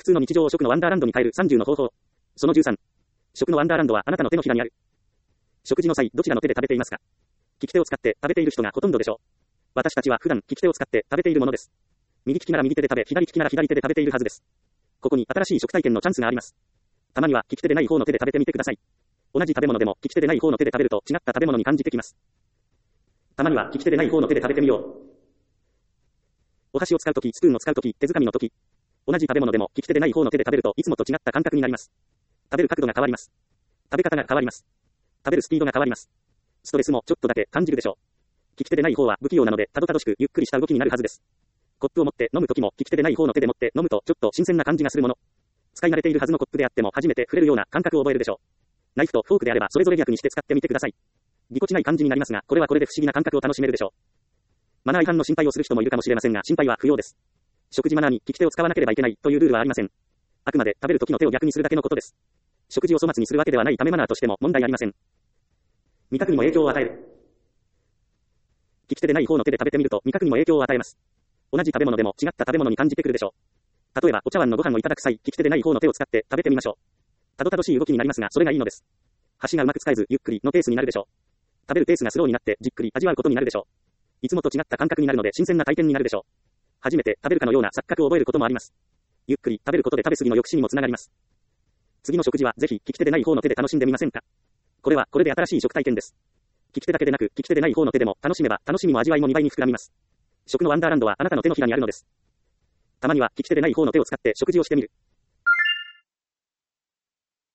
通の日常を食のワンダーランドに変える30の方法。その13。食のワンダーランドはあなたの手のひらにある。食事の際、どちらの手で食べていますか？利き手を使って食べている人がほとんどでしょう。私たちは普段利き手を使って食べているものです。右利きなら右手で食べ、左利きなら左手で食べているはずです。ここに新しい食体験のチャンスがあります。たまには利き手でない方の手で食べてみてください。同じ食べ物でも利き手でない方の手で食べると違った食べ物に感じてきます。たまには利き手でない方の手で食べてみよう。お箸を使うとき、スプーンを使うとき、手づかみのとき。同じ食べ物でも利き手でない方の手で食べるといつもと違った感覚になります。食べる角度が変わります。食べ方が変わります。食べるスピードが変わります。ストレスもちょっとだけ感じるでしょう。利き手でない方は不器用なのでたどたどしくゆっくりした動きになるはずです。コップを持って飲むときも利き手でない方の手で持って飲むとちょっと新鮮な感じがするもの。使い慣れているはずのコップであっても初めて触れるような感覚を覚えるでしょう。ナイフとフォークであればそれぞれ逆にして使ってみてください。ぎこちない感じになりますが、これはこれで不思議な感覚を楽しめるでしょう。マナー違反の心配をする人もいるかもしれませんが、心配は不要です。食事マナーに利き手を使わなければいけないというルールはありません。あくまで食べるときの手を逆にするだけのことです。食事を粗末にするわけではないためマナーとしても問題ありません。味覚にも影響を与える。利き手でない方の手で食べてみると味覚にも影響を与えます。同じ食べ物でも違った食べ物に感じてくるでしょう。例えばお茶碗のご飯をいただく際、利き手でない方の手を使って食べてみましょう。たどたどしい動きになりますが、それがいいのです。箸がうまく使えずゆっくりのペースになるでしょう。食べるペースがスローになってじっくり味わうことになるでしょう。いつもと違った感覚になるので新鮮な体験になるでしょう。初めて食べるかのような錯覚を覚えることもあります。ゆっくり食べることで食べ過ぎの抑止にもつながります。次の食事はぜひ利き手でない方の手で楽しんでみませんか？これはこれで新しい食体験です。利き手だけでなく利き手でない方の手でも楽しめば楽しみも味わいも2倍に膨らみます。食のワンダーランドはあなたの手のひらにあるのです。たまには利き手でない方の手を使って食事をしてみる。